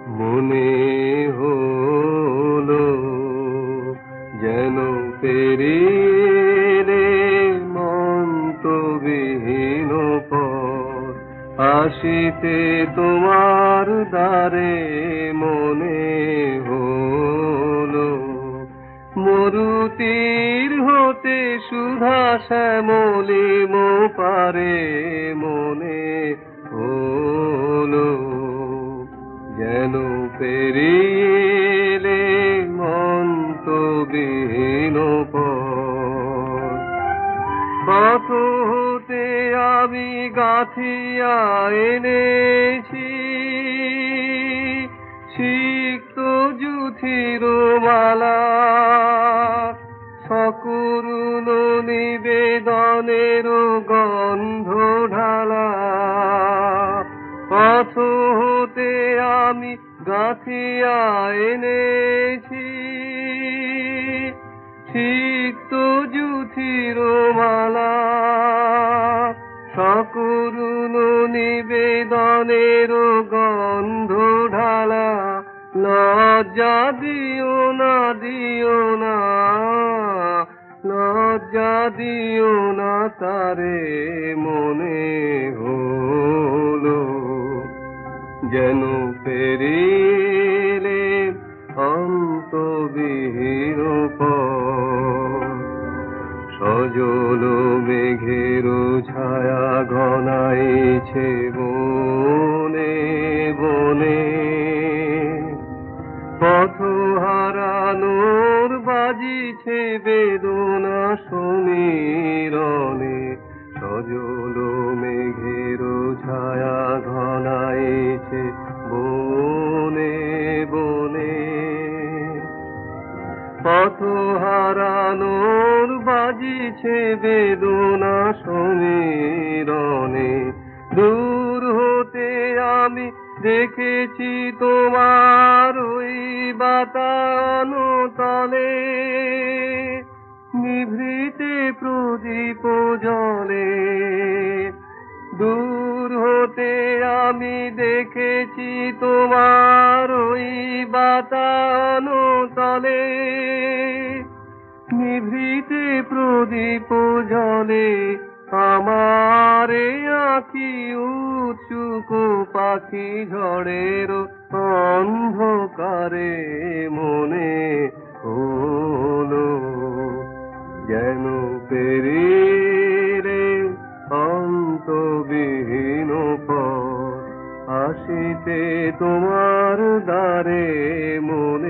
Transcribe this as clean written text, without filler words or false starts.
মনে হলো যেন পেরিলে মন্তবিহীন পথ, আসিতে তোমার দ্বারে মনে হলো মরুতীর হতে সুধা শ্যামলি পারে মনে হলো যেন পেরিলে মন্তবিহীন পথ। পথ হতে আমি গাঁথিয়া এনেছি সিক্ত যুথির মালা, সকরুণ নিবেদনের গন্ধ ঢালা। পথ হতে আমি গাঁথিয়া এনেছি সিক্ত যুথির মালা, সকরুণ নিবেদনের গন্ধ ঢালা। লজ্জা দিও না, দিও না, লজ্জা দিও না তারে মনে হলো যেন পেরিলে অন্তবিহীন পথ। সজল মেঘের ছায়া ঘনাইছে বনে বনে, পথ হারানোর বাজিছে বেদনা সমীরণে। সজল মেঘের ছায়া ঘনাইছে বনে বনে, পথ হারানোর বাজিছে বেদনা সমীরণে। দূর হতে আমি দেখেছি তোমার ওই বাতানো তলে, নিভৃতে প্রদীপ জলে। দূর হতে আমি দেখেছি তোমার ওই বাতানো তলে, নিভৃতে প্রদীপ জলে। আমারে আঁখি উৎসুক পাখি ঝড়ের অন্ধকারে মনে হলো যেন পেরিলে অন্তবিহীন পথ, আসিতে তোমার দ্বারে মনে